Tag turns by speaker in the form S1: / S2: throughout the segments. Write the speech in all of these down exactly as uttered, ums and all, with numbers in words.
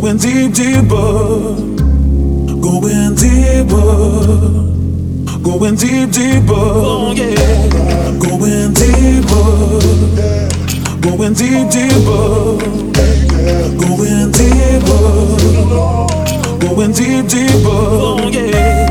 S1: Going deep, deeper, going deeper, going deep, deeper, oh, yeah. Going deeper, going deep, deeper, going deeper, going deep, deeper, oh, yeah.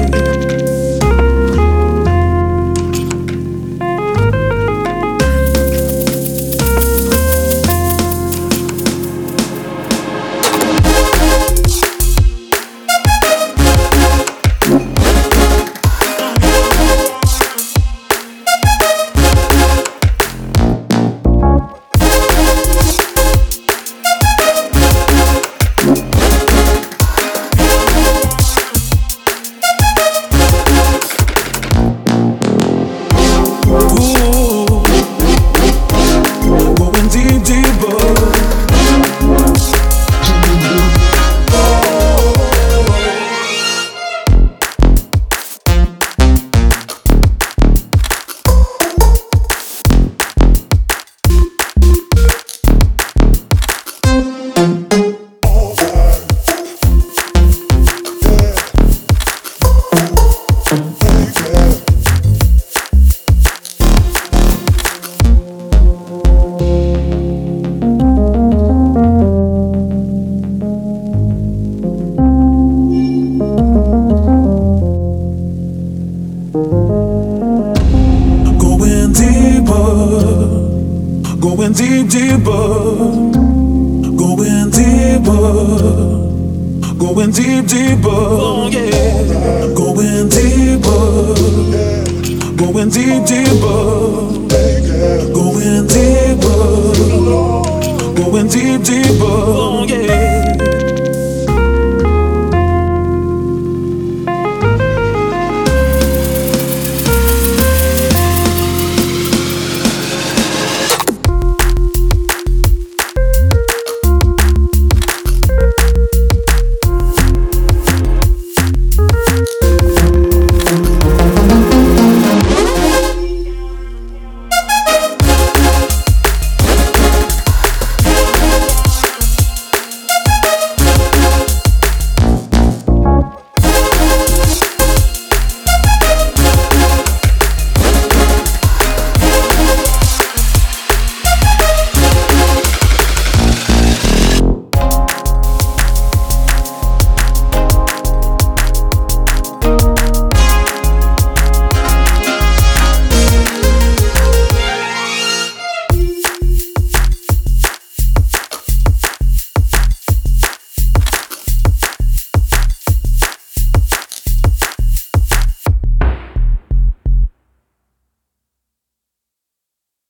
S1: Going deep, deeper, going deeper, going deep, deeper, oh, yeah. Going deeper, going deep, deeper, going deeper, going deep, deeper, oh, yeah.